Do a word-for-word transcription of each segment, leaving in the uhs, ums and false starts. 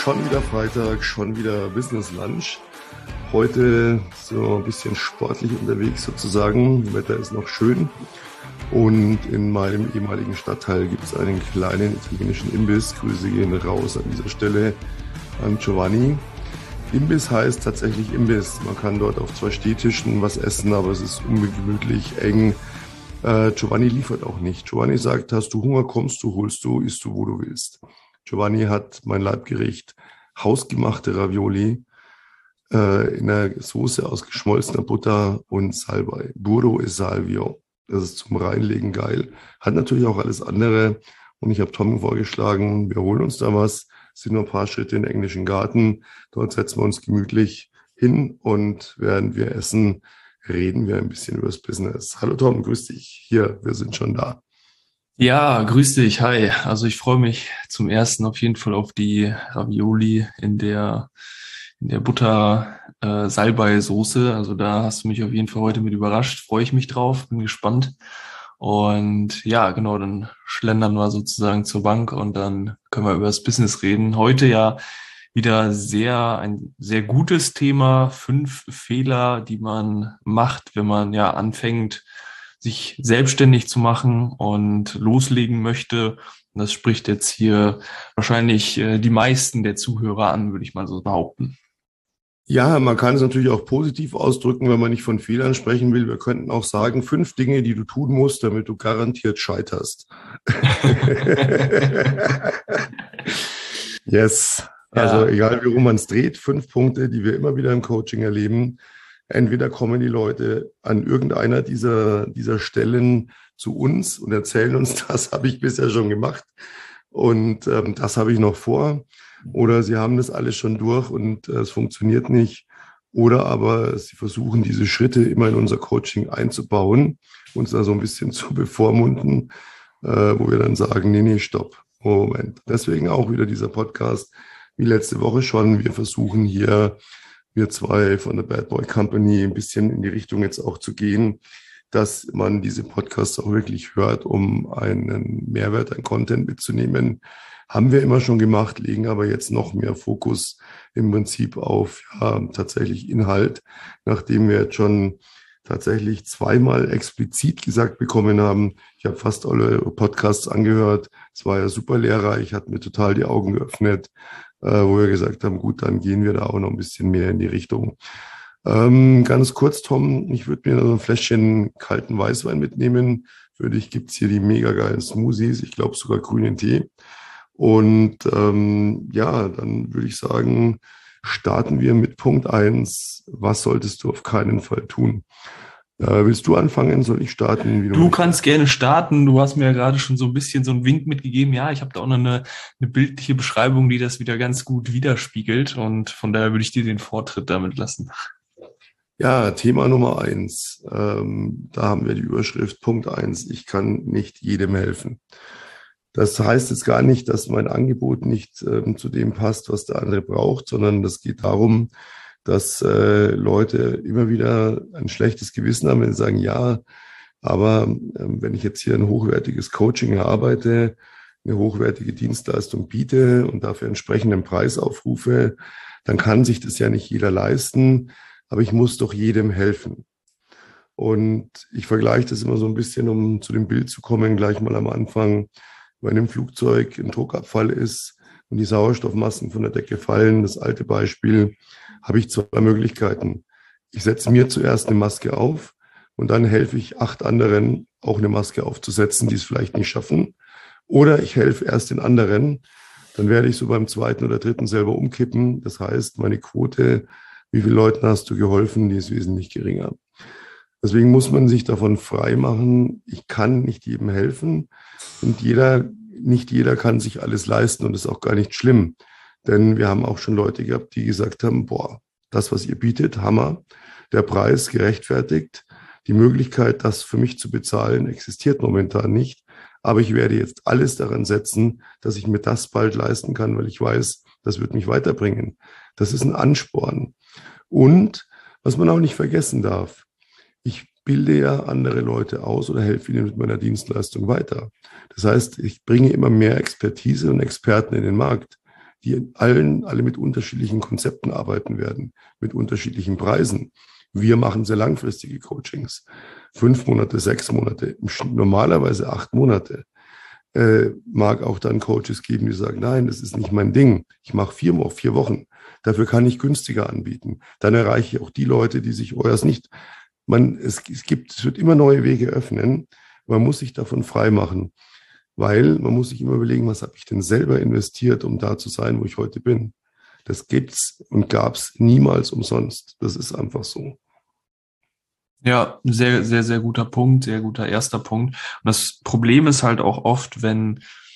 Schon wieder Freitag, schon wieder Business Lunch. Heute so ein bisschen sportlich unterwegs sozusagen. Das Wetter ist noch schön. Und in meinem ehemaligen Stadtteil gibt es einen kleinen italienischen Imbiss. Grüße gehen raus an dieser Stelle an Giovanni. Imbiss heißt tatsächlich Imbiss. Man kann dort auf zwei Stehtischen was essen, aber es ist ungemütlich, eng. Äh, Giovanni liefert auch nicht. Giovanni sagt, hast du Hunger, kommst du, holst du, isst du, wo du willst. Giovanni hat mein Leibgericht, hausgemachte Ravioli äh, in einer Soße aus geschmolzener Butter und Salbei. Burro e Salvio. Das ist zum Reinlegen geil. Hat natürlich auch alles andere. Und ich habe Tom vorgeschlagen, wir holen uns da was. Es sind nur ein paar Schritte in den englischen Garten. Dort setzen wir uns gemütlich hin und während wir essen, reden wir ein bisschen über das Business. Hallo Tom, grüß dich. Hier, wir sind schon da. Ja, grüß dich, hi. Also ich freue mich zum ersten auf jeden Fall auf die Ravioli in der in der Butter äh, Salbei-Soße. Also da hast du mich auf jeden Fall heute mit überrascht. Freue ich mich drauf, bin gespannt. Und ja, genau, dann schlendern wir sozusagen zur Bank und dann können wir über das Business reden. Heute ja wieder sehr ein sehr gutes Thema. Fünf Fehler, die man macht, wenn man ja anfängt, sich selbstständig zu machen und loslegen möchte. Und das spricht jetzt hier wahrscheinlich äh, die meisten der Zuhörer an, würde ich mal so behaupten. Ja, man kann es natürlich auch positiv ausdrücken, wenn man nicht von Fehlern sprechen will. Wir könnten auch sagen, fünf Dinge, die du tun musst, damit du garantiert scheiterst. Yes. Also Ja, egal, wie rum man es dreht, fünf Punkte, die wir immer wieder im Coaching erleben. Entweder kommen die Leute an irgendeiner dieser, dieser Stellen zu uns und erzählen uns, das habe ich bisher schon gemacht und ähm, das habe ich noch vor. Oder sie haben das alles schon durch und äh, es funktioniert nicht. Oder aber sie versuchen, diese Schritte immer in unser Coaching einzubauen, uns da so ein bisschen zu bevormunden, äh, wo wir dann sagen, nee, nee, stopp, Moment. Deswegen auch wieder dieser Podcast, wie letzte Woche schon. Wir versuchen hier, wir zwei von der Bad Boy Company, ein bisschen in die Richtung jetzt auch zu gehen, dass man diese Podcasts auch wirklich hört, um einen Mehrwert an Content mitzunehmen. Haben wir immer schon gemacht, legen aber jetzt noch mehr Fokus im Prinzip auf ja, tatsächlich Inhalt, nachdem wir jetzt schon tatsächlich zweimal explizit gesagt bekommen haben, ich habe fast alle Podcasts angehört, es war ja super lehrreich, hat mir total die Augen geöffnet, äh, wo wir gesagt haben, gut, dann gehen wir da auch noch ein bisschen mehr in die Richtung. Ähm, ganz kurz, Tom, ich würde mir so ein Fläschchen kalten Weißwein mitnehmen. Für dich gibt's hier die mega geilen Smoothies, ich glaube sogar grünen Tee. Und ähm, ja, dann würde ich sagen, starten wir mit Punkt eins. Was solltest du auf keinen Fall tun? Äh, willst du anfangen? Soll ich starten, wie du du möchtest? kannst gerne starten. Du hast mir ja gerade schon so ein bisschen so einen Wink mitgegeben. Ja, ich habe da auch noch eine, eine bildliche Beschreibung, die das wieder ganz gut widerspiegelt. Und von daher würde ich dir den Vortritt damit lassen. Ja, Thema Nummer eins. Ähm, da haben wir die Überschrift Punkt eins. Ich kann nicht jedem helfen. Das heißt jetzt gar nicht, dass mein Angebot nicht ähm, zu dem passt, was der andere braucht, sondern das geht darum, dass äh, Leute immer wieder ein schlechtes Gewissen haben, wenn sie sagen, ja, aber ähm, wenn ich jetzt hier ein hochwertiges Coaching erarbeite, eine hochwertige Dienstleistung biete und dafür entsprechenden Preis aufrufe, dann kann sich das ja nicht jeder leisten, aber ich muss doch jedem helfen. Und ich vergleiche das immer so ein bisschen, um zu dem Bild zu kommen, gleich mal am Anfang. Wenn im Flugzeug ein Druckabfall ist und die Sauerstoffmasken von der Decke fallen, das alte Beispiel, habe ich zwei Möglichkeiten. Ich setze mir zuerst eine Maske auf und dann helfe ich acht anderen, auch eine Maske aufzusetzen, die es vielleicht nicht schaffen. Oder ich helfe erst den anderen, dann werde ich so beim zweiten oder dritten selber umkippen. Das heißt, meine Quote, wie vielen Leuten hast du geholfen, die ist wesentlich geringer. Deswegen muss man sich davon frei machen, ich kann nicht jedem helfen und jeder, nicht jeder kann sich alles leisten und das ist auch gar nicht schlimm. Denn wir haben auch schon Leute gehabt, die gesagt haben, boah, das, was ihr bietet, Hammer, der Preis gerechtfertigt, die Möglichkeit, das für mich zu bezahlen, existiert momentan nicht. Aber ich werde jetzt alles daran setzen, dass ich mir das bald leisten kann, weil ich weiß, das wird mich weiterbringen. Das ist ein Ansporn. Und was man auch nicht vergessen darf, ich bilde ja andere Leute aus oder helfe ihnen mit meiner Dienstleistung weiter. Das heißt, ich bringe immer mehr Expertise und Experten in den Markt. die allen, alle mit unterschiedlichen Konzepten arbeiten werden, mit unterschiedlichen Preisen. Wir machen sehr langfristige Coachings. Fünf Monate, sechs Monate, normalerweise acht Monate. Äh, mag auch dann Coaches geben, die sagen, nein, das ist nicht mein Ding. Ich mache vier, vier Wochen. Dafür kann ich günstiger anbieten. Dann erreiche ich auch die Leute, die sich euers nicht. Man, es, es gibt, es wird immer neue Wege öffnen. Man muss sich davon frei machen, weil man muss sich immer überlegen, was habe ich denn selber investiert, um da zu sein, wo ich heute bin. Das gibt's und gab's niemals umsonst. Das ist einfach so. Ja, sehr, sehr, sehr guter Punkt, sehr guter erster Punkt. Und das Problem ist halt auch oft, wenn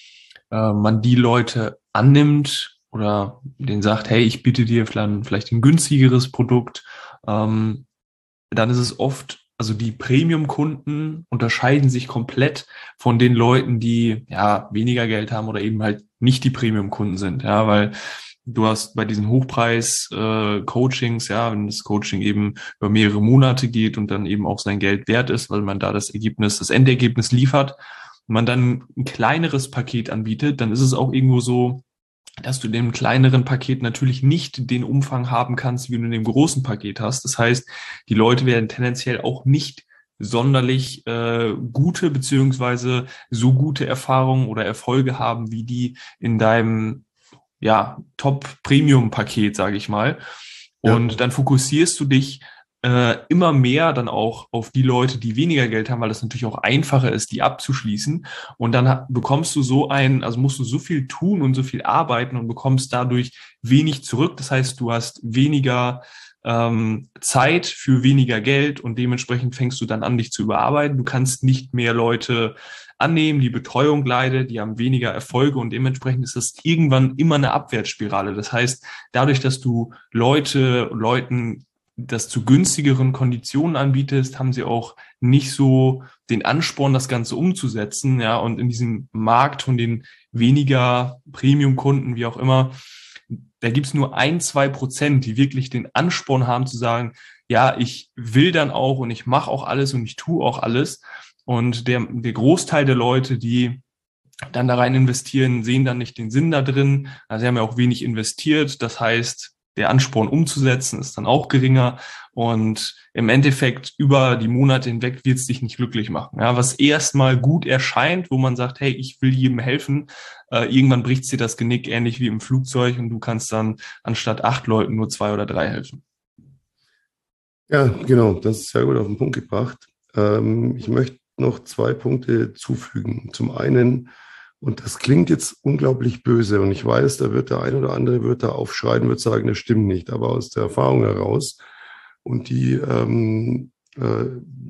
äh, man die Leute annimmt oder denen sagt, hey, ich biete dir vielleicht, vielleicht ein günstigeres Produkt, ähm, dann ist es oft, also die Premium-Kunden unterscheiden sich komplett von den Leuten, die ja weniger Geld haben oder eben halt nicht die Premium-Kunden sind, ja, weil du hast bei diesen Hochpreis-Coachings, äh, ja, wenn das Coaching eben über mehrere Monate geht und dann eben auch sein Geld wert ist, weil man da das Ergebnis, das Endergebnis liefert, und man dann ein kleineres Paket anbietet, dann ist es auch irgendwo so, dass du in dem kleineren Paket natürlich nicht den Umfang haben kannst, wie du in dem großen Paket hast. Das heißt, die Leute werden tendenziell auch nicht sonderlich äh, gute beziehungsweise so gute Erfahrungen oder Erfolge haben, wie die in deinem ja, Top-Premium-Paket, sage ich mal. Und ja. Dann fokussierst du dich äh, immer mehr dann auch auf die Leute, die weniger Geld haben, weil das natürlich auch einfacher ist, die abzuschließen. Und dann ha- bekommst du so ein, also musst du so viel tun und so viel arbeiten und bekommst dadurch wenig zurück. Das heißt, du hast weniger ähm, Zeit für weniger Geld und dementsprechend fängst du dann an, dich zu überarbeiten. Du kannst nicht mehr Leute annehmen, die Betreuung leidet, die haben weniger Erfolge und dementsprechend ist das irgendwann immer eine Abwärtsspirale. Das heißt, dadurch, dass du Leute, Leuten das zu günstigeren Konditionen anbietest, haben sie auch nicht so den Ansporn, das Ganze umzusetzen, ja, und in diesem Markt von den weniger Premium-Kunden, wie auch immer, da gibt's nur ein, zwei Prozent, die wirklich den Ansporn haben zu sagen, ja, ich will dann auch und ich mache auch alles und ich tue auch alles. Und der, der Großteil der Leute, die dann da rein investieren, sehen dann nicht den Sinn da drin. Also sie haben ja auch wenig investiert. Das heißt, der Ansporn umzusetzen ist dann auch geringer. Und im Endeffekt über die Monate hinweg wird es dich nicht glücklich machen. Ja, was erstmal gut erscheint, wo man sagt, hey, ich will jedem helfen. Äh, irgendwann bricht dir das Genick, ähnlich wie im Flugzeug. Und du kannst dann anstatt acht Leuten nur zwei oder drei helfen. Ja, genau. Das ist sehr gut auf den Punkt gebracht. Ähm, ich möchte noch zwei Punkte zufügen. Zum einen, und das klingt jetzt unglaublich böse, und ich weiß, da wird der ein oder andere wird da aufschreien, wird sagen, das stimmt nicht, aber aus der Erfahrung heraus und die, ähm, äh,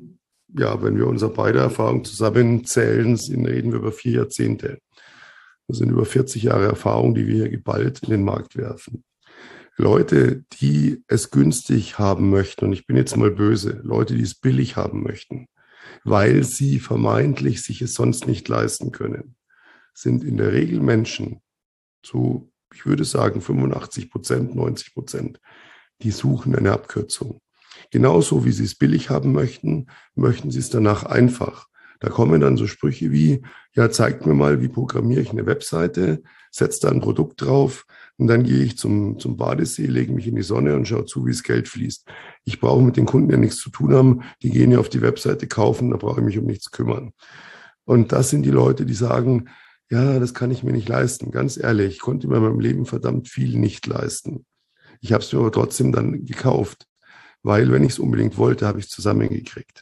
ja, wenn wir unsere beide Erfahrungen zusammenzählen, reden wir über vier Jahrzehnte. Das sind über vierzig Jahre Erfahrung, die wir hier geballt in den Markt werfen. Leute, die es günstig haben möchten, und ich bin jetzt mal böse, Leute, die es billig haben möchten, weil sie vermeintlich sich es sonst nicht leisten können, sind in der Regel Menschen, zu, ich würde sagen, fünfundachtzig Prozent, neunzig Prozent, die suchen eine Abkürzung. Genauso wie sie es billig haben möchten, möchten sie es danach einfach. Da kommen dann so Sprüche wie, ja, zeigt mir mal, wie programmiere ich eine Webseite, setze da ein Produkt drauf und dann gehe ich zum, zum Badesee, lege mich in die Sonne und schaue zu, wie das Geld fließt. Ich brauche mit den Kunden ja nichts zu tun haben, die gehen ja auf die Webseite kaufen, da brauche ich mich um nichts kümmern. Und das sind die Leute, die sagen, ja, das kann ich mir nicht leisten. Ganz ehrlich, ich konnte mir in meinem Leben verdammt viel nicht leisten. Ich habe es mir aber trotzdem dann gekauft, weil wenn ich es unbedingt wollte, habe ich es zusammengekriegt.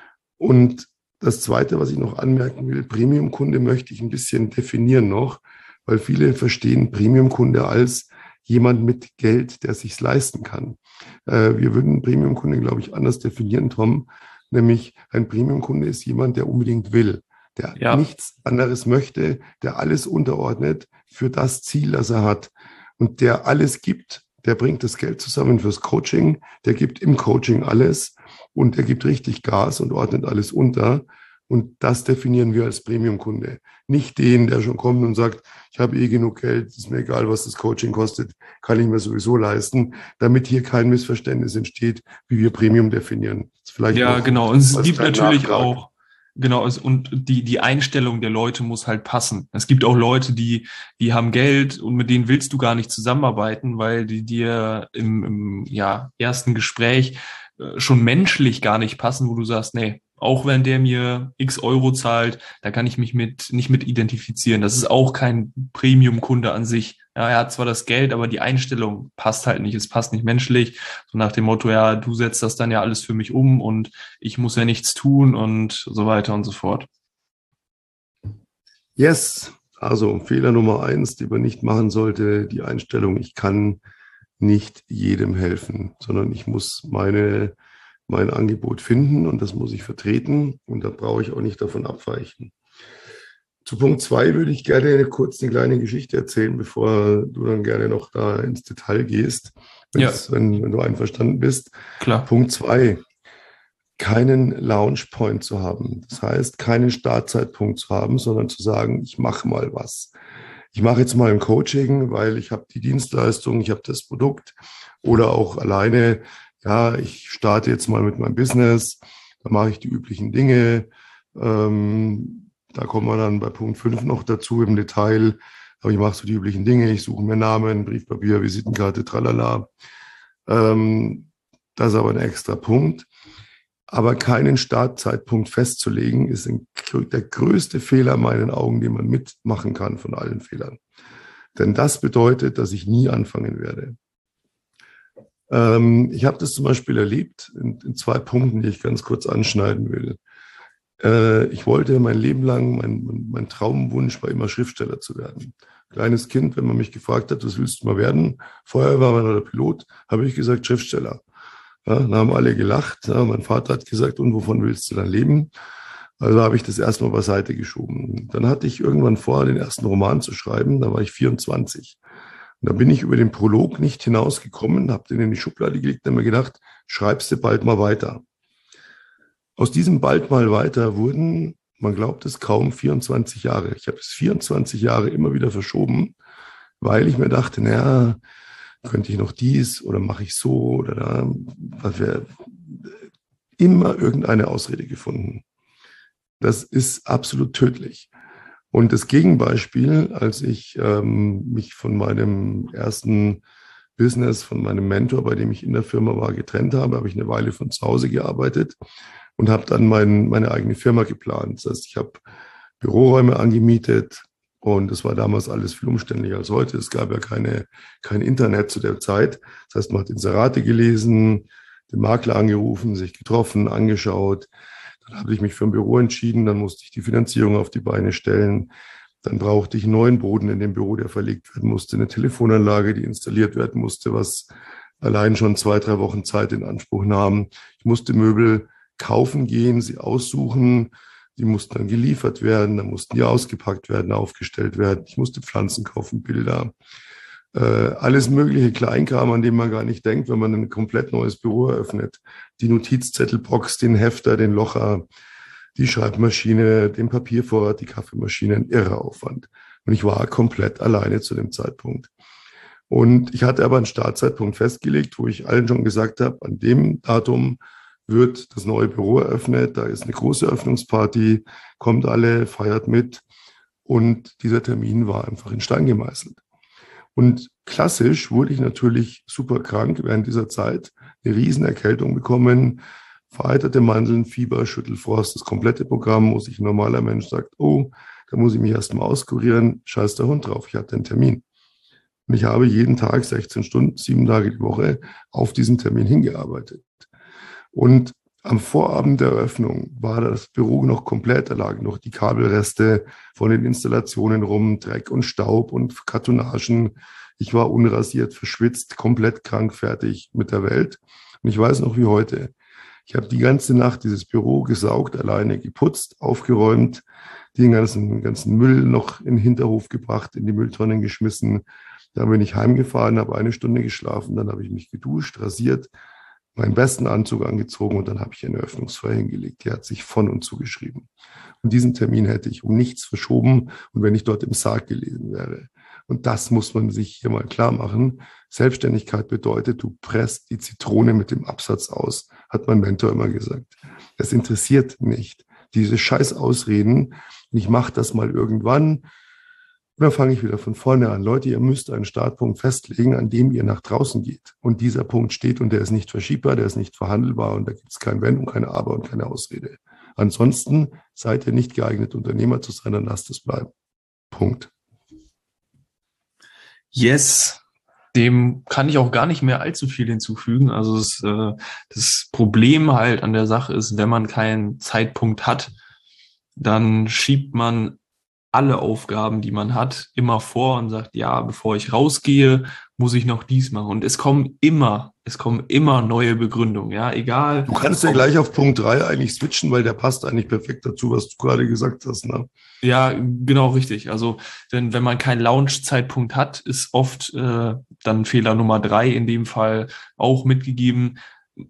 Und das Zweite, was ich noch anmerken will, Premium-Kunde möchte ich ein bisschen definieren noch, weil viele verstehen Premium-Kunde als jemand mit Geld, der sich's leisten kann. Äh, wir würden Premium-Kunde, glaube ich, anders definieren, Tom. Nämlich ein Premium-Kunde ist jemand, der unbedingt will, der ja. nichts anderes möchte, der alles unterordnet für das Ziel, das er hat und der alles gibt. Der bringt das Geld zusammen fürs Coaching, der gibt im Coaching alles und der gibt richtig Gas und ordnet alles unter. Und das definieren wir als Premium-Kunde. Nicht den, der schon kommt und sagt, ich habe eh genug Geld, ist mir egal, was das Coaching kostet, kann ich mir sowieso leisten, damit hier kein Missverständnis entsteht, wie wir Premium definieren. Ja, genau. Und es gibt natürlich Nachtrag. auch Genau, es- und die, die Einstellung der Leute muss halt passen. Es gibt auch Leute, die, die haben Geld und mit denen willst du gar nicht zusammenarbeiten, weil die dir im, im ja, ersten Gespräch äh, schon menschlich gar nicht passen, wo du sagst, nee, auch wenn der mir X Euro zahlt, da kann ich mich mit, nicht mit identifizieren. Das ist auch kein Premium-Kunde an sich. Ja, er hat zwar das Geld, aber die Einstellung passt halt nicht. Es passt nicht menschlich. So nach dem Motto, ja, du setzt das dann ja alles für mich um und ich muss ja nichts tun und so weiter und so fort. Yes, also Fehler Nummer eins, die man nicht machen sollte, die Einstellung, ich kann nicht jedem helfen, sondern ich muss meine, mein Angebot finden und das muss ich vertreten und da brauche ich auch nicht davon abweichen. Zu Punkt zwei würde ich gerne kurz eine kleine Geschichte erzählen, bevor du dann gerne noch da ins Detail gehst, Ja, wenn's, wenn, wenn du einverstanden bist. klar. Punkt zwei, keinen Launch Point zu haben. Das heißt, keinen Startzeitpunkt zu haben, sondern zu sagen, ich mache mal was. Ich mache jetzt mal ein Coaching, weil ich habe die Dienstleistung, ich habe das Produkt oder auch alleine, ja, ich starte jetzt mal mit meinem Business, da mache ich die üblichen Dinge. Ähm, da kommen wir dann bei Punkt fünf noch dazu im Detail. Aber ich mache so die üblichen Dinge, ich suche mir Namen, Briefpapier, Visitenkarte, tralala. Ähm, das ist aber ein extra Punkt. Aber keinen Startzeitpunkt festzulegen, ist ein, der größte Fehler in meinen Augen, den man mitmachen kann von allen Fehlern. Denn das bedeutet, dass ich nie anfangen werde. Ähm, ich habe das zum Beispiel erlebt in, in zwei Punkten, die ich ganz kurz anschneiden will. Äh, ich wollte mein Leben lang, mein, mein, mein Traumwunsch war immer Schriftsteller zu werden. Kleines Kind, wenn man mich gefragt hat, was willst du mal werden? Feuerwehrmann oder Pilot, habe ich gesagt Schriftsteller. Ja, da haben alle gelacht. Ja, mein Vater hat gesagt, und wovon willst du dann leben? Also habe ich das erstmal beiseite geschoben. Dann hatte ich irgendwann vor, den ersten Roman zu schreiben. Da war ich vierundzwanzig. Und da bin ich über den Prolog nicht hinausgekommen, habe den in die Schublade gelegt und habe mir gedacht, schreibst du bald mal weiter. Aus diesem bald mal weiter wurden, man glaubt es kaum, vierundzwanzig Jahre. Ich habe es vierundzwanzig Jahre immer wieder verschoben, weil ich mir dachte, naja, könnte ich noch dies oder mache ich so oder da, was wir immer irgendeine Ausrede gefunden. Das ist absolut tödlich. Und das Gegenbeispiel, als ich ähm, mich von meinem ersten Business, von meinem Mentor, bei dem ich in der Firma war, getrennt habe, habe ich eine Weile von zu Hause gearbeitet und habe dann mein, meine eigene Firma geplant. Das heißt, ich habe Büroräume angemietet und das war damals alles viel umständlicher als heute. Es gab ja keine, kein Internet zu der Zeit. Das heißt, man hat Inserate gelesen, den Makler angerufen, sich getroffen, angeschaut. Dann habe ich mich für ein Büro entschieden, dann musste ich die Finanzierung auf die Beine stellen. Dann brauchte ich einen neuen Boden in dem Büro, der verlegt werden musste, eine Telefonanlage, die installiert werden musste, was allein schon zwei, drei Wochen Zeit in Anspruch nahm. Ich musste Möbel kaufen gehen, sie aussuchen, die mussten dann geliefert werden, dann mussten die ausgepackt werden, aufgestellt werden. Ich musste Pflanzen kaufen, Bilder, äh, alles mögliche Kleinkram, an dem man gar nicht denkt, wenn man ein komplett neues Büro eröffnet. Die Notizzettelbox, den Hefter, den Locher, die Schreibmaschine, den Papiervorrat, die Kaffeemaschine, ein irrer Aufwand. Und ich war komplett alleine zu dem Zeitpunkt. Und ich hatte aber einen Startzeitpunkt festgelegt, wo ich allen schon gesagt habe, an dem Datum wird das neue Büro eröffnet, da ist eine große Öffnungsparty, kommt alle, feiert mit. Und dieser Termin war einfach in Stein gemeißelt. Und klassisch wurde ich natürlich super krank während dieser Zeit, eine Riesenerkältung bekommen, vereiterte Mandeln, Fieber, Schüttelfrost, das komplette Programm, wo sich ein normaler Mensch sagt, oh, da muss ich mich erstmal auskurieren, scheiß der Hund drauf, ich hatte einen Termin. Und ich habe jeden Tag sechzehn Stunden, sieben Tage die Woche auf diesen Termin hingearbeitet. Und am Vorabend der Eröffnung war das Büro noch komplett, da lagen noch die Kabelreste von den Installationen rum, Dreck und Staub und Kartonagen. Ich war unrasiert, verschwitzt, komplett krank, fertig mit der Welt. Und ich weiß noch wie heute, ich habe die ganze Nacht dieses Büro gesaugt, alleine geputzt, aufgeräumt, den ganzen, ganzen Müll noch in den Hinterhof gebracht, in die Mülltonnen geschmissen. Dann bin ich heimgefahren, habe eine Stunde geschlafen, dann habe ich mich geduscht, rasiert, meinen besten Anzug angezogen und dann habe ich eine Eröffnungsfeier hingelegt. Die hat sich von und zugeschrieben. Und diesen Termin hätte ich um nichts verschoben und wenn ich dort im Sarg gelesen wäre. Und das muss man sich hier mal klar machen. Selbstständigkeit bedeutet, du presst die Zitrone mit dem Absatz aus, hat mein Mentor immer gesagt. Das interessiert nicht. Diese scheiß Ausreden, ich mache das mal irgendwann. Und dann fange ich wieder von vorne an. Leute, ihr müsst einen Startpunkt festlegen, an dem ihr nach draußen geht. Und dieser Punkt steht und der ist nicht verschiebbar, der ist nicht verhandelbar und da gibt es kein Wenn und keine Aber und keine Ausrede. Ansonsten seid ihr nicht geeignet, Unternehmer zu sein, dann lasst es bleiben. Punkt. Yes, dem kann ich auch gar nicht mehr allzu viel hinzufügen. Also das, äh, das Problem halt an der Sache ist, wenn man keinen Zeitpunkt hat, dann schiebt man alle Aufgaben, die man hat, immer vor und sagt, ja, bevor ich rausgehe, muss ich noch dies machen. Und es kommen immer, es kommen immer neue Begründungen, ja, egal. Du kannst ja gleich auf Punkt drei eigentlich switchen, weil der passt eigentlich perfekt dazu, was du gerade gesagt hast, ne? Ja, genau, richtig. Also, denn wenn man keinen Launch-Zeitpunkt hat, ist oft äh, dann Fehler Nummer drei in dem Fall auch mitgegeben.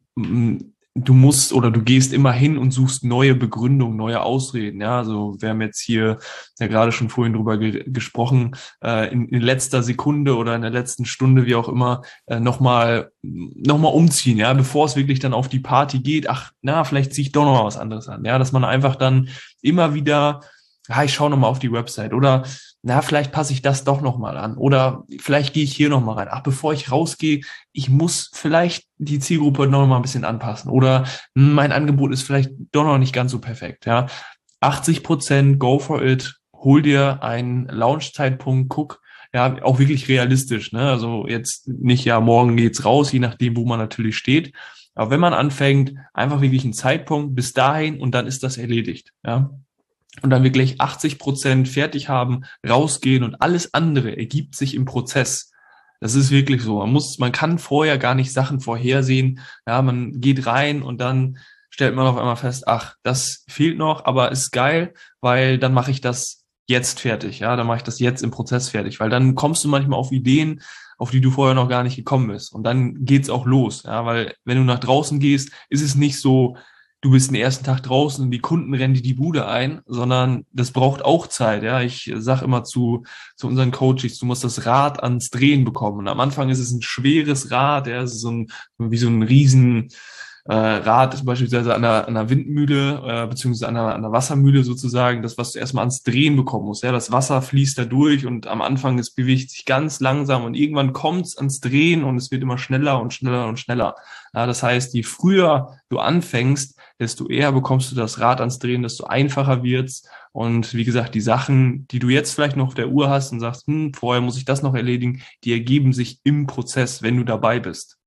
Du musst oder du gehst immer hin und suchst neue Begründungen, neue Ausreden. Ja, also wir haben jetzt hier ja gerade schon vorhin drüber ge gesprochen, äh, in, in letzter Sekunde oder in der letzten Stunde, wie auch immer, äh, nochmal noch mal umziehen, ja, bevor es wirklich dann auf die Party geht. Ach, na, vielleicht ziehe ich doch noch mal was anderes an. Ja, dass man einfach dann immer wieder, ja, ich schaue noch mal auf die Website oder na, vielleicht passe ich das doch noch mal an oder vielleicht gehe ich hier noch mal rein. Ach, bevor ich rausgehe, ich muss vielleicht die Zielgruppe noch mal ein bisschen anpassen oder hm, mein Angebot ist vielleicht doch noch nicht ganz so perfekt. Ja, achtzig Prozent, go for it, hol dir einen Launch-Zeitpunkt, guck, ja, auch wirklich realistisch. Ne? Also jetzt nicht, ja, morgen geht's raus, je nachdem, wo man natürlich steht. Aber wenn man anfängt, einfach wirklich einen Zeitpunkt bis dahin und dann ist das erledigt. Ja. Und dann wirklich achtzig Prozent fertig haben, rausgehen und alles andere ergibt sich im Prozess. Das ist wirklich so. Man muss, man kann vorher gar nicht Sachen vorhersehen. Ja, man geht rein und dann stellt man auf einmal fest, ach, das fehlt noch, aber ist geil, weil dann mache ich das jetzt fertig. Ja, dann mache ich das jetzt im Prozess fertig, weil dann kommst du manchmal auf Ideen, auf die du vorher noch gar nicht gekommen bist. Und dann geht's auch los. Ja, weil wenn du nach draußen gehst, ist es nicht so, du bist den ersten Tag draußen und die Kunden rennen dir die Bude ein, sondern das braucht auch Zeit. Ja, ich sage immer zu, zu unseren Coaches, du musst das Rad ans Drehen bekommen. Und am Anfang ist es ein schweres Rad, ja, es ist so ein, wie so ein riesen äh, Rad, beispielsweise an einer, an einer Windmühle, äh, beziehungsweise an einer, an einer Wassermühle sozusagen, das, was du erstmal ans Drehen bekommen musst. Ja, das Wasser fließt da durch und am Anfang, es bewegt sich ganz langsam und irgendwann kommt es ans Drehen und es wird immer schneller und schneller und schneller. Ja, das heißt, je früher du anfängst, desto eher bekommst du das Rad ans Drehen, desto einfacher wird's. Und wie gesagt, die Sachen, die du jetzt vielleicht noch auf der Uhr hast und sagst, hm, vorher muss ich das noch erledigen, die ergeben sich im Prozess, wenn du dabei bist.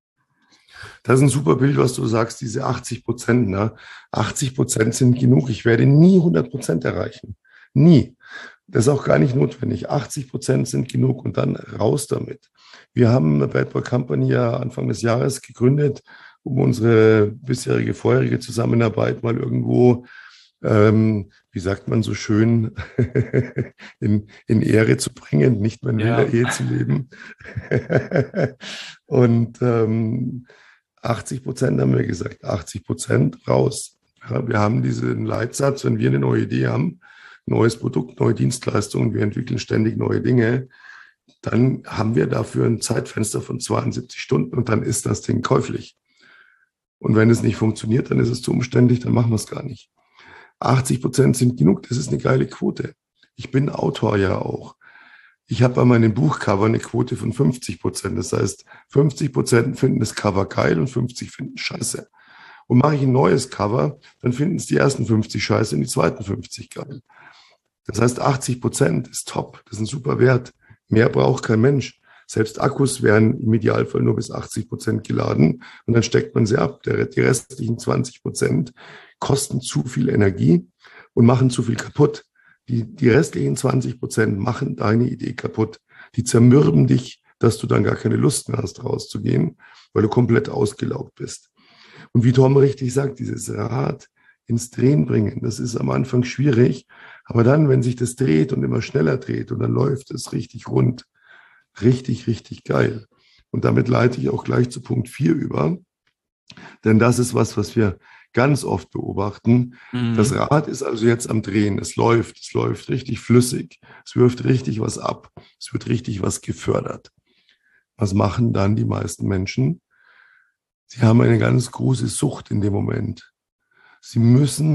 Das ist ein super Bild, was du sagst, diese achtzig Prozent. Ne? achtzig Prozent sind genug. Ich werde nie hundert Prozent erreichen. Nie. Das ist auch gar nicht notwendig. achtzig Prozent sind genug und dann raus damit. Wir haben Bad Boy Company ja Anfang des Jahres gegründet, um unsere bisherige, vorherige Zusammenarbeit mal irgendwo, ähm, wie sagt man so schön, in, in Ehre zu bringen, nicht mehr in wilder ja. Ehe zu leben. Und ähm, achtzig Prozent haben wir gesagt, achtzig Prozent raus. Ja, wir haben diesen Leitsatz, wenn wir eine neue Idee haben, neues Produkt, neue Dienstleistungen, wir entwickeln ständig neue Dinge, dann haben wir dafür ein Zeitfenster von zweiundsiebzig Stunden und dann ist das Ding käuflich. Und wenn es nicht funktioniert, dann ist es zu umständlich, dann machen wir es gar nicht. achtzig Prozent sind genug, das ist eine geile Quote. Ich bin Autor ja auch. Ich habe bei meinem Buchcover eine Quote von fünfzig Prozent. Das heißt, fünfzig Prozent finden das Cover geil und fünfzig finden scheiße. Und mache ich ein neues Cover, dann finden es die ersten fünfzig scheiße und die zweiten fünfzig geil. Das heißt, achtzig Prozent ist top. Das ist ein super Wert. Mehr braucht kein Mensch. Selbst Akkus werden im Idealfall nur bis achtzig Prozent geladen und dann steckt man sie ab. Die restlichen zwanzig Prozent kosten zu viel Energie und machen zu viel kaputt. Die, die restlichen zwanzig Prozent machen deine Idee kaputt. Die zermürben dich, dass du dann gar keine Lust mehr hast, rauszugehen, weil du komplett ausgelaugt bist. Und wie Tom richtig sagt, dieses Rad ins Drehen bringen, das ist am Anfang schwierig, aber dann, wenn sich das dreht und immer schneller dreht und dann läuft es richtig rund, richtig, richtig geil. Und damit leite ich auch gleich zu Punkt vier über, denn das ist was, was wir ganz oft beobachten. Mhm. Das Rad ist also jetzt am Drehen, es läuft, es läuft richtig flüssig, es wirft richtig was ab, es wird richtig was gefördert. Was machen dann die meisten Menschen? Sie haben eine ganz große Sucht in dem Moment. Sie müssen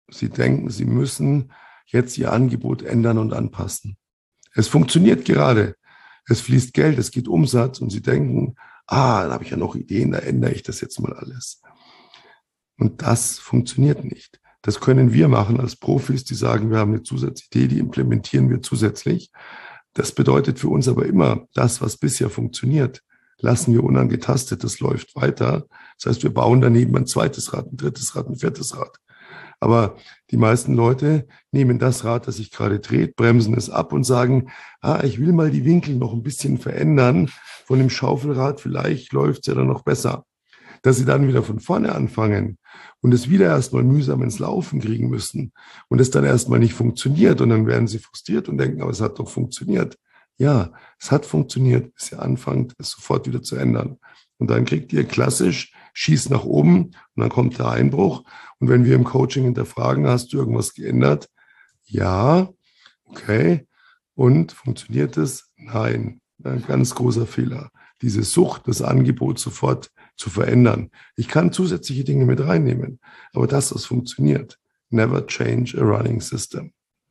Sie denken, Sie müssen jetzt Ihr Angebot ändern und anpassen. Es funktioniert gerade. Es fließt Geld, es geht Umsatz und Sie denken, ah, da habe ich ja noch Ideen, da ändere ich das jetzt mal alles. Und das funktioniert nicht. Das können wir machen als Profis, die sagen, wir haben eine Zusatzidee, die implementieren wir zusätzlich. Das bedeutet für uns aber immer, das, was bisher funktioniert, lassen wir unangetastet, das läuft weiter. Das heißt, wir bauen daneben ein zweites Rad, ein drittes Rad, ein viertes Rad. Aber die meisten Leute nehmen das Rad, das sich gerade dreht, bremsen es ab und sagen, ah, ich will mal die Winkel noch ein bisschen verändern von dem Schaufelrad, vielleicht läuft es ja dann noch besser. Dass sie dann wieder von vorne anfangen und es wieder erstmal mühsam ins Laufen kriegen müssen und es dann erstmal nicht funktioniert und dann werden sie frustriert und denken, aber es hat doch funktioniert. Ja, es hat funktioniert, bis ihr anfangt, es sofort wieder zu ändern. Und dann kriegt ihr klassisch Schieß nach oben und dann kommt der Einbruch. Und wenn wir im Coaching hinterfragen, hast du irgendwas geändert? Ja, okay. Und funktioniert es? Nein. Ein ganz großer Fehler. Diese Sucht, das Angebot sofort zu verändern. Ich kann zusätzliche Dinge mit reinnehmen, aber das, was funktioniert. Never change a running system.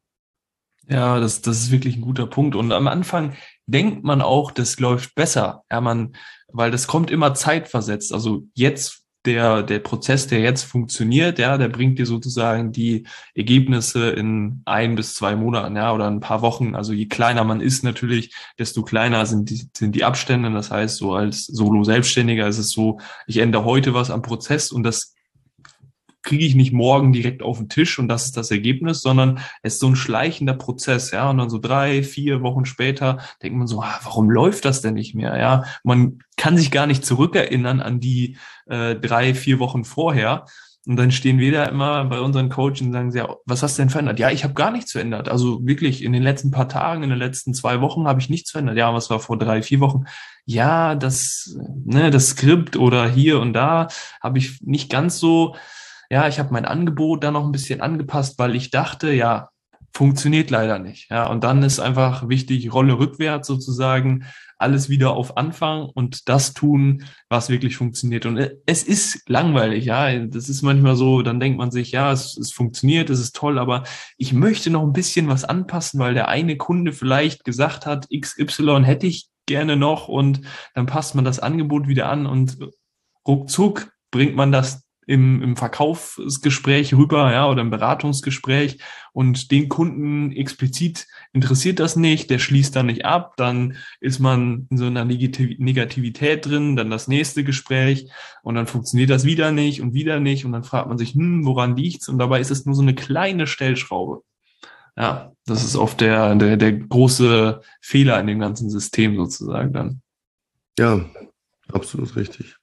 Ja, das, das ist wirklich ein guter Punkt. Und am Anfang denkt man auch, das läuft besser. Ja, man, weil das kommt immer zeitversetzt. Also jetzt der, der Prozess, der jetzt funktioniert, ja, der bringt dir sozusagen die Ergebnisse in ein bis zwei Monaten, ja, oder ein paar Wochen. Also je kleiner man ist natürlich, desto kleiner sind die, sind die Abstände. Das heißt, so als Solo-Selbstständiger ist es so, ich ändere heute was am Prozess und das kriege ich nicht morgen direkt auf den Tisch und das ist das Ergebnis, sondern es ist so ein schleichender Prozess, ja, und dann so drei, vier Wochen später denkt man so, ah, warum läuft das denn nicht mehr, ja, man kann sich gar nicht zurückerinnern an die äh, drei, vier Wochen vorher und dann stehen wir da immer bei unseren Coaches und sagen sie, ja, was hast du denn verändert? Ja, ich habe gar nichts verändert, also wirklich in den letzten paar Tagen, in den letzten zwei Wochen habe ich nichts verändert, ja, was war vor drei, vier Wochen? Ja, das, ne, das Skript oder hier und da habe ich nicht ganz so. Ja, ich habe mein Angebot da noch ein bisschen angepasst, weil ich dachte, ja, funktioniert leider nicht. Ja, und dann ist einfach wichtig, Rolle rückwärts sozusagen, alles wieder auf Anfang und das tun, was wirklich funktioniert. Und es ist langweilig, ja. Das ist manchmal so, dann denkt man sich, ja, es, es funktioniert, es ist toll, aber ich möchte noch ein bisschen was anpassen, weil der eine Kunde vielleicht gesagt hat, X Y hätte ich gerne noch und dann passt man das Angebot wieder an und ruckzuck bringt man das im, im Verkaufsgespräch rüber, ja, oder im Beratungsgespräch und den Kunden explizit interessiert das nicht, der schließt dann nicht ab, dann ist man in so einer Negativ- Negativität drin, dann das nächste Gespräch und dann funktioniert das wieder nicht und wieder nicht und dann fragt man sich, hm, woran liegt's? Und dabei ist es nur so eine kleine Stellschraube. Ja, das ist oft der, der, der große Fehler in dem ganzen System sozusagen dann. Ja, absolut richtig.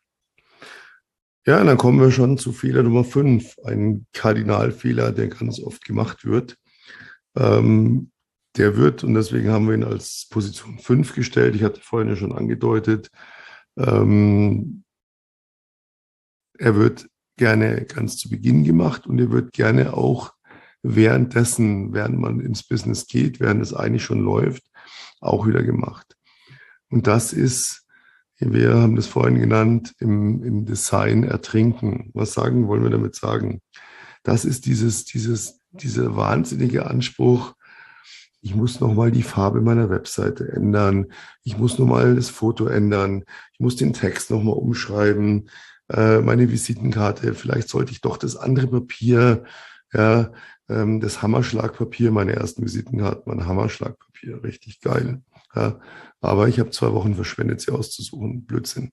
Ja, und dann kommen wir schon zu Fehler Nummer fünf, ein Kardinalfehler, der ganz oft gemacht wird. Ähm, der wird, und deswegen haben wir ihn als Position fünf gestellt, ich hatte vorhin ja schon angedeutet, ähm, er wird gerne ganz zu Beginn gemacht und er wird gerne auch währenddessen, während man ins Business geht, während es eigentlich schon läuft, auch wieder gemacht. Und das ist, wir haben das vorhin genannt, im, im Design ertrinken. Was sagen, wollen wir damit sagen? Das ist dieses, dieses, dieser wahnsinnige Anspruch, ich muss nochmal die Farbe meiner Webseite ändern, ich muss nochmal das Foto ändern, ich muss den Text nochmal umschreiben, äh, meine Visitenkarte, vielleicht sollte ich doch das andere Papier, ja, ähm, das Hammerschlagpapier, meine ersten Visitenkarten waren Hammerschlagpapier, richtig geil. Ja, aber ich habe zwei Wochen verschwendet, sie auszusuchen. Blödsinn.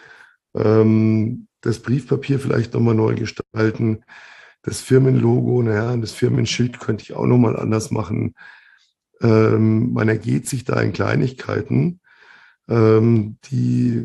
Ähm, das Briefpapier vielleicht nochmal neu gestalten. Das Firmenlogo, naja, das Firmenschild könnte ich auch nochmal anders machen. Ähm, man ergeht sich da in Kleinigkeiten, ähm, die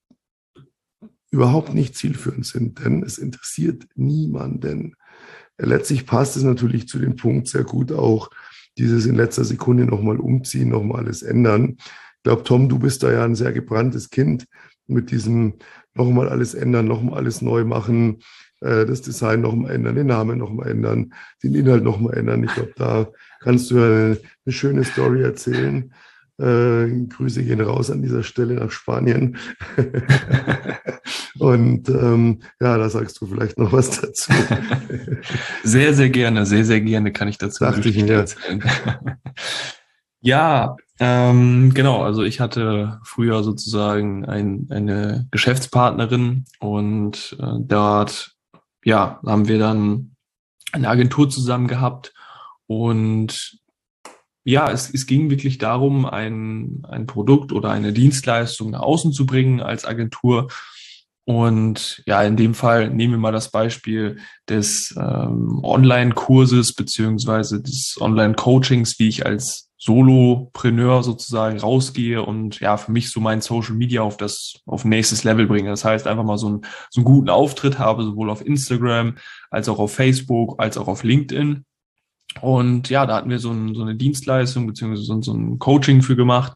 überhaupt nicht zielführend sind, denn es interessiert niemanden. Letztlich passt es natürlich zu dem Punkt sehr gut auch, dieses in letzter Sekunde nochmal umziehen, nochmal alles ändern. Ich glaube, Tom, du bist da ja ein sehr gebranntes Kind mit diesem nochmal alles ändern, nochmal alles neu machen, äh, das Design nochmal ändern, den Namen nochmal ändern, den Inhalt nochmal ändern. Ich glaube, da kannst du ja eine, eine schöne Story erzählen. Äh, Grüße gehen raus an dieser Stelle nach Spanien. Und ähm, ja, da sagst du vielleicht noch was dazu. Sehr, sehr gerne, sehr, sehr gerne kann ich dazu Dachte ich mir. erzählen. Ja, ähm, genau. Also ich hatte früher sozusagen ein, eine Geschäftspartnerin und äh, dort, ja, haben wir dann eine Agentur zusammen gehabt und ja, es, es ging wirklich darum, ein, ein Produkt oder eine Dienstleistung nach außen zu bringen als Agentur. Und ja, in dem Fall nehmen wir mal das Beispiel des ähm, Online-Kurses beziehungsweise des Online-Coachings, wie ich als Solopreneur sozusagen rausgehe und ja, für mich so mein Social Media auf das, auf ein nächstes Level bringe. Das heißt, einfach mal so, ein, so einen guten Auftritt habe, sowohl auf Instagram als auch auf Facebook, als auch auf LinkedIn. Und ja, da hatten wir so, ein, so eine Dienstleistung beziehungsweise so, so ein Coaching für gemacht.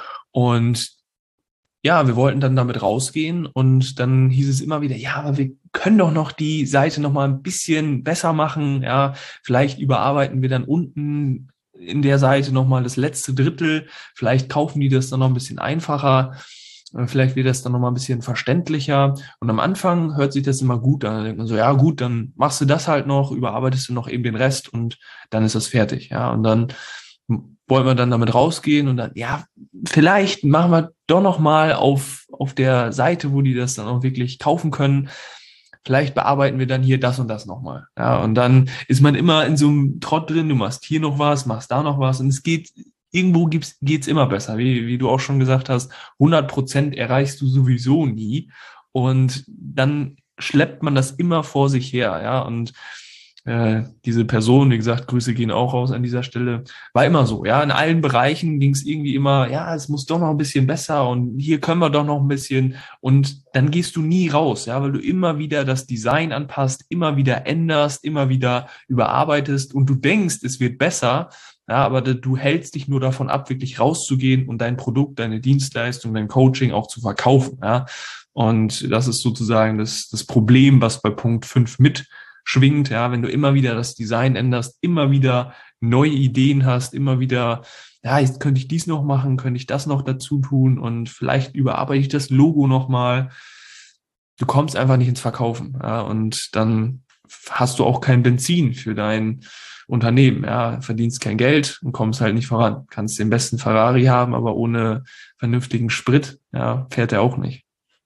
Und ja, wir wollten dann damit rausgehen und dann hieß es immer wieder, ja, aber wir können doch noch die Seite noch mal ein bisschen besser machen. Ja, vielleicht überarbeiten wir dann unten in der Seite noch mal das letzte Drittel. Vielleicht kaufen die das dann noch ein bisschen einfacher. Vielleicht wird das dann noch mal ein bisschen verständlicher. Und am Anfang hört sich das immer gut an. Dann denkt man so, ja gut, dann machst du das halt noch, überarbeitest du noch eben den Rest und dann ist das fertig. Ja, und dann wollen wir dann damit rausgehen und dann, ja, vielleicht machen wir doch noch mal auf, auf der Seite, wo die das dann auch wirklich kaufen können, vielleicht bearbeiten wir dann hier das und das nochmal. Ja, und dann ist man immer in so einem Trott drin, du machst hier noch was, machst da noch was und es geht, irgendwo gibt's, geht's immer besser. Wie, wie du auch schon gesagt hast, hundert Prozent erreichst du sowieso nie und dann schleppt man das immer vor sich her, ja, und äh, diese Person, wie gesagt, Grüße gehen auch raus an dieser Stelle, war immer so, ja, in allen Bereichen ging es irgendwie immer, ja, es muss doch noch ein bisschen besser und hier können wir doch noch ein bisschen und dann gehst du nie raus, ja, weil du immer wieder das Design anpasst, immer wieder änderst, immer wieder überarbeitest und du denkst, es wird besser, ja, aber du hältst dich nur davon ab, wirklich rauszugehen und dein Produkt, deine Dienstleistung, dein Coaching auch zu verkaufen, ja, und das ist sozusagen das, das Problem, was bei Punkt fünf mit schwingt, ja, wenn du immer wieder das Design änderst, immer wieder neue Ideen hast, immer wieder, ja, jetzt könnte ich dies noch machen, könnte ich das noch dazu tun und vielleicht überarbeite ich das Logo nochmal. Du kommst einfach nicht ins Verkaufen, ja, und dann hast du auch kein Benzin für dein Unternehmen, ja, verdienst kein Geld und kommst halt nicht voran. Kannst den besten Ferrari haben, aber ohne vernünftigen Sprit, ja, fährt er auch nicht.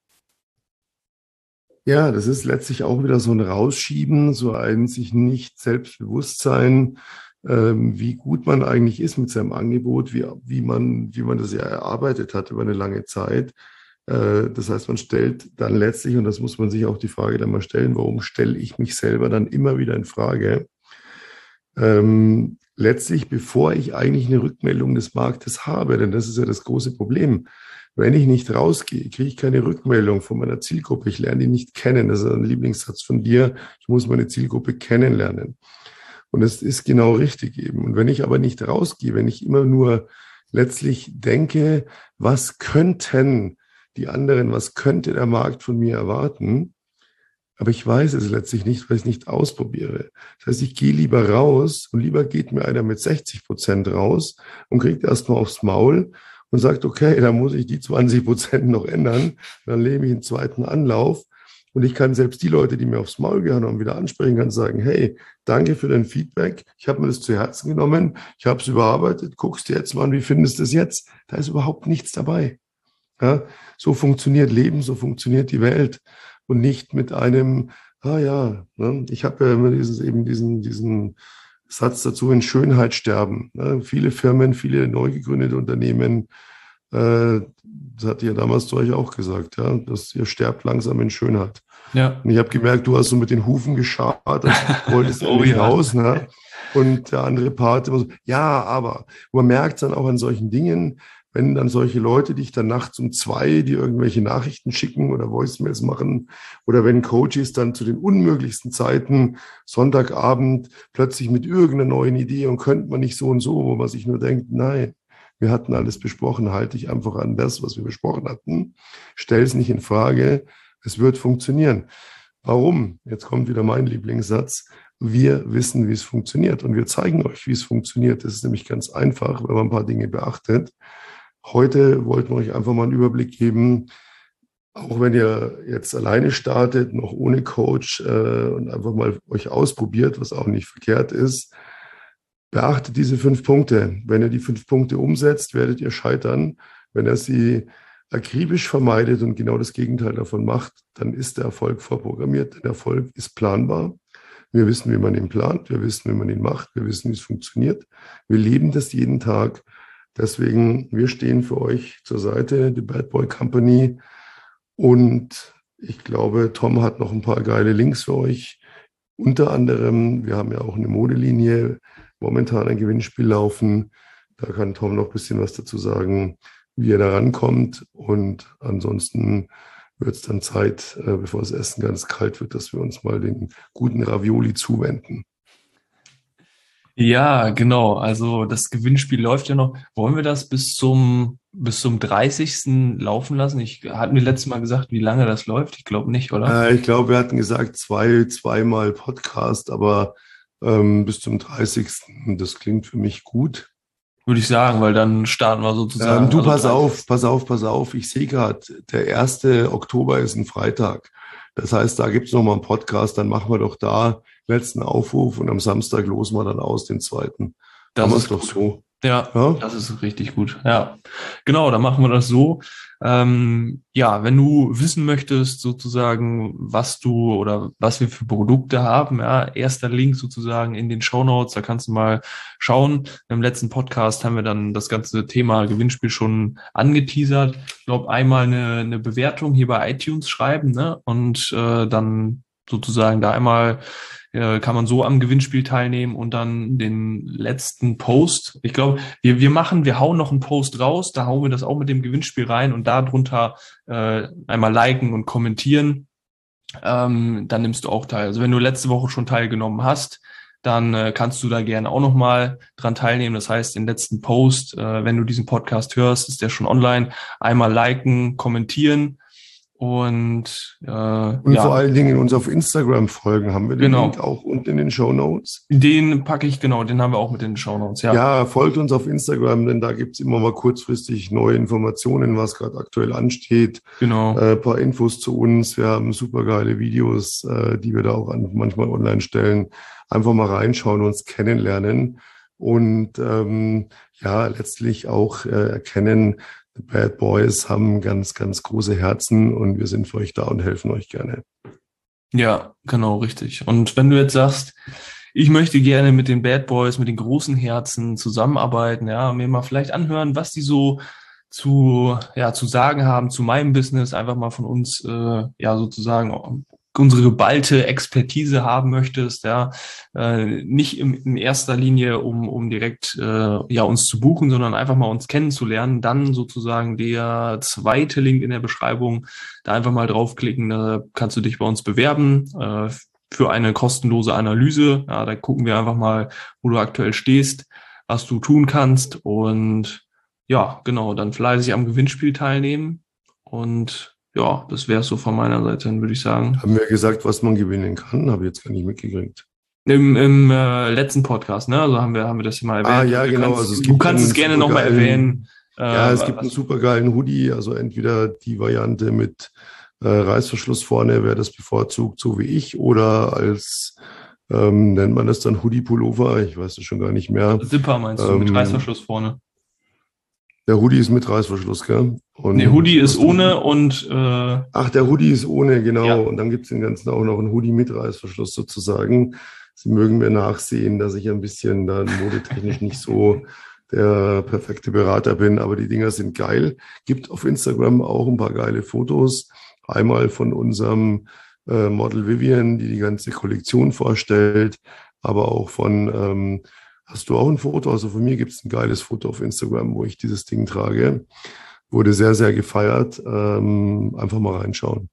Ja, das ist letztlich auch wieder so ein Rausschieben, so ein sich nicht selbstbewusst sein, ähm, wie gut man eigentlich ist mit seinem Angebot, wie, wie man, wie man das ja erarbeitet hat über eine lange Zeit. Äh, das heißt, man stellt dann letztlich, und das muss man sich auch die Frage dann mal stellen, warum stelle ich mich selber dann immer wieder in Frage? Ähm, letztlich, bevor ich eigentlich eine Rückmeldung des Marktes habe, denn das ist ja das große Problem. Wenn ich nicht rausgehe, kriege ich keine Rückmeldung von meiner Zielgruppe. Ich lerne die nicht kennen. Das ist ein Lieblingssatz von dir. Ich muss meine Zielgruppe kennenlernen. Und das ist genau richtig eben. Und wenn ich aber nicht rausgehe, wenn ich immer nur letztlich denke, was könnten die anderen, was könnte der Markt von mir erwarten, aber ich weiß es letztlich nicht, weil ich es nicht ausprobiere. Das heißt, ich gehe lieber raus und lieber geht mir einer mit sechzig Prozent raus und kriegt erstmal aufs Maul und sagt, okay, da muss ich die zwanzig Prozent noch ändern. Dann nehme ich einen zweiten Anlauf und ich kann selbst die Leute, die mir aufs Maul gehauen haben, wieder ansprechen, kann sagen, hey, danke für dein Feedback. Ich habe mir das zu Herzen genommen. Ich habe es überarbeitet. Guckst dir jetzt mal an, wie findest du es jetzt? Da ist überhaupt nichts dabei. Ja, so funktioniert Leben, so funktioniert die Welt und nicht mit einem, ah ja, ne, ich habe ja immer dieses, eben diesen, diesen Satz dazu, in Schönheit sterben. Ne? Viele Firmen, viele neu gegründete Unternehmen, äh, das hat ihr damals zu euch auch gesagt, ja, dass ihr sterbt langsam in Schönheit. Ja. Und ich habe gemerkt, du hast so mit den Hufen geschart, als wolltest du Oh nicht ja. raus. Ne? Und der andere Part immer so, ja, aber man merkt dann auch an solchen Dingen, wenn dann solche Leute dich dann nachts um zwei, die irgendwelche Nachrichten schicken oder Voicemails machen, oder wenn Coaches dann zu den unmöglichsten Zeiten, Sonntagabend, plötzlich mit irgendeiner neuen Idee und könnte man nicht so und so, wo man sich nur denkt, nein, wir hatten alles besprochen, halte ich einfach an das, was wir besprochen hatten, stell es nicht in Frage, es wird funktionieren. Warum? Jetzt kommt wieder mein Lieblingssatz. Wir wissen, wie es funktioniert und wir zeigen euch, wie es funktioniert. Das ist nämlich ganz einfach, wenn man ein paar Dinge beachtet. Heute wollten wir euch einfach mal einen Überblick geben, auch wenn ihr jetzt alleine startet, noch ohne Coach äh, und einfach mal euch ausprobiert, was auch nicht verkehrt ist. Beachtet diese fünf Punkte. Wenn ihr die fünf Punkte umsetzt, werdet ihr scheitern. Wenn ihr sie akribisch vermeidet und genau das Gegenteil davon macht, dann ist der Erfolg vorprogrammiert. Der Erfolg ist planbar. Wir wissen, wie man ihn plant. Wir wissen, wie man ihn macht. Wir wissen, wie es funktioniert. Wir leben das jeden Tag. Deswegen, wir stehen für euch zur Seite, die Bad Boy Company. Und ich glaube, Tom hat noch ein paar geile Links für euch. Unter anderem, wir haben ja auch eine Modelinie, momentan ein Gewinnspiel laufen. Da kann Tom noch ein bisschen was dazu sagen, wie er da rankommt. Und ansonsten wird es dann Zeit, äh, bevor das Essen ganz kalt wird, dass wir uns mal den guten Ravioli zuwenden. Ja, genau. Also das Gewinnspiel läuft ja noch. Wollen wir das bis zum bis zum dreißigsten laufen lassen? Ich hatte mir letztes Mal gesagt, wie lange das läuft. Ich glaube nicht, oder? Äh, ich glaube, wir hatten gesagt, zwei, zweimal Podcast, aber ähm, bis zum dreißigsten. Das klingt für mich gut. Würde ich sagen, weil dann starten wir sozusagen. Ähm, du, also pass dreißig auf, pass auf, pass auf. Ich sehe gerade, der erste Oktober ist ein Freitag. Das heißt, da gibt's noch mal einen Podcast. Dann machen wir doch da letzten Aufruf und am Samstag losen wir dann aus den zweiten. Das Haben wir ist es doch gut. so. Ja, Ja? das ist richtig gut. Ja, genau, dann machen wir das so. Ähm, ja, wenn du wissen möchtest, sozusagen, was du oder was wir für Produkte haben, ja, erster Link sozusagen in den Shownotes, da kannst du mal schauen. Im letzten Podcast haben wir dann das ganze Thema Gewinnspiel schon angeteasert. Ich glaube, einmal eine, eine Bewertung hier bei iTunes schreiben, ne? Und äh, dann sozusagen da einmal äh, kann man so am Gewinnspiel teilnehmen und dann den letzten Post. Ich glaube, wir, wir machen, wir hauen noch einen Post raus, da hauen wir das auch mit dem Gewinnspiel rein und da drunter äh, einmal liken und kommentieren. Ähm, dann nimmst du auch teil. Also wenn du letzte Woche schon teilgenommen hast, dann äh, kannst du da gerne auch nochmal dran teilnehmen. Das heißt, den letzten Post, äh, wenn du diesen Podcast hörst, ist der schon online. Einmal liken, kommentieren. Und äh, Und ja, vor allen Dingen uns auf Instagram folgen. Haben wir den genau. Link auch unten in den Shownotes? Den packe ich, genau, den haben wir auch mit in den Shownotes, ja. Ja, folgt uns auf Instagram, denn da gibt's immer mal kurzfristig neue Informationen, was gerade aktuell ansteht. Genau. Äh, paar Infos zu uns. Wir haben super geile Videos, äh, die wir da auch an, manchmal online stellen. Einfach mal reinschauen, uns kennenlernen und ähm, ja, letztlich auch äh, erkennen, die Bad Boys haben ganz, ganz große Herzen und wir sind für euch da und helfen euch gerne. Ja, genau, richtig. Und wenn du jetzt sagst, ich möchte gerne mit den Bad Boys, mit den großen Herzen zusammenarbeiten, ja, mir mal vielleicht anhören, was die so zu, ja, zu sagen haben zu meinem Business, einfach mal von uns, äh, ja, sozusagen unsere geballte Expertise haben möchtest, ja, äh, nicht im, in erster Linie, um, um direkt, äh, ja, uns zu buchen, sondern einfach mal uns kennenzulernen, dann sozusagen der zweite Link in der Beschreibung, da einfach mal draufklicken, da kannst du dich bei uns bewerben, äh, für eine kostenlose Analyse. Ja, da gucken wir einfach mal, wo du aktuell stehst, was du tun kannst und ja, genau, dann fleißig am Gewinnspiel teilnehmen und ja, das wäre es so von meiner Seite, dann würde ich sagen. Haben wir gesagt, was man gewinnen kann? Habe ich jetzt gar nicht mitgekriegt. Im, im äh, letzten Podcast, ne? Also haben wir, haben wir das hier mal erwähnt. Ah, ja, du genau. kannst, Also es du gibt kannst einen es gerne nochmal supergeilen- erwähnen. Äh, Ja, es gibt einen was, supergeilen Hoodie, also entweder die Variante mit äh, Reißverschluss vorne, wer das bevorzugt, so wie ich, oder als, ähm, nennt man das dann Hoodie-Pullover, ich weiß es schon gar nicht mehr. Zipper meinst du, mit Ähm, Reißverschluss vorne? Der Hoodie ist mit Reißverschluss, gell? Und Nee, Hoodie ist was du- ohne und äh, Ach, der Hoodie ist ohne, genau. Ja. Und dann gibt es den ganzen auch noch einen Hoodie mit Reißverschluss sozusagen. Sie mögen mir nachsehen, dass ich ein bisschen dann modetechnisch nicht so der perfekte Berater bin, aber die Dinger sind geil. Gibt auf Instagram auch ein paar geile Fotos. Einmal von unserem äh, Model Vivian, die die ganze Kollektion vorstellt, aber auch von, ähm, hast du auch ein Foto? Also von mir gibt es ein geiles Foto auf Instagram, wo ich dieses Ding trage. Wurde sehr, sehr gefeiert. Ähm, einfach mal reinschauen.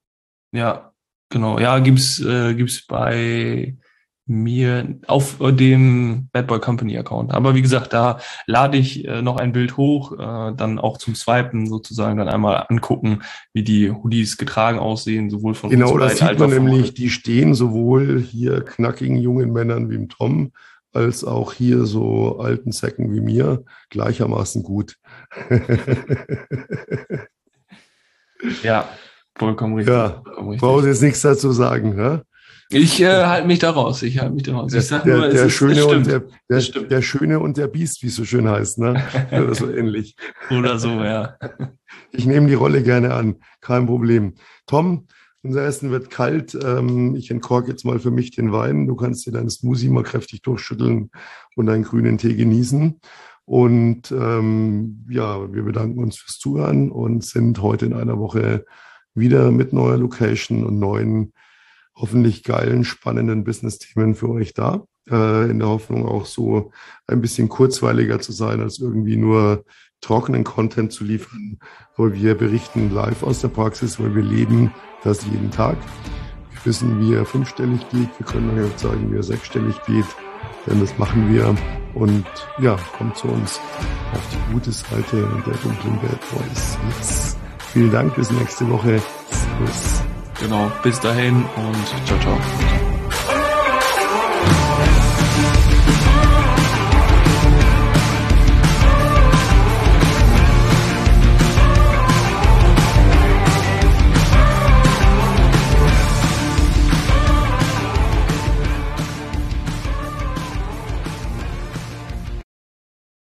ja, genau. Ja, gibt's äh, gibt's bei mir auf dem Bad Boy Company Account. Aber wie gesagt, da lade ich äh, noch ein Bild hoch, äh, dann auch zum Swipen sozusagen, dann einmal angucken, wie die Hoodies getragen aussehen, sowohl von Genau, uns das beiden sieht als man auch von nämlich. Die stehen sowohl hier knackigen jungen Männern wie im Tom, als auch hier so alten Säcken wie mir gleichermaßen gut. Ja, vollkommen richtig. Ja, Vollkommen brauchst richtig. jetzt nichts dazu sagen, ne? Ich äh, halte mich da raus. Ich halte mich da raus. Der, Ich sag der, nur, es der ist, es Schöne und stimmt. der, Es der, stimmt. der Schöne und der Biest, wie es so schön heißt, ne? Oder so ähnlich. Oder so, ja. Ich nehme die Rolle gerne an, kein Problem. Tom, unser Essen wird kalt. Ähm, ich entkorke jetzt mal für mich den Wein. Du kannst dir deinen Smoothie mal kräftig durchschütteln und deinen grünen Tee genießen. Und ähm, ja, wir bedanken uns fürs Zuhören und sind heute in einer Woche wieder mit neuer Location und neuen, hoffentlich geilen, spannenden Business-Themen für euch da. Äh, in der Hoffnung auch so ein bisschen kurzweiliger zu sein, als irgendwie nur trockenen Content zu liefern, weil wir berichten live aus der Praxis, weil wir leben das jeden Tag. Wir wissen, wie er fünfstellig geht. Wir können euch auch sagen, wie er sechsstellig geht, denn das machen wir. Und ja, kommt zu uns auf die gute Seite der dunklen Bad Boys. Yes. Vielen Dank, bis nächste Woche. Servus. Genau. Bis dahin und ciao, ciao.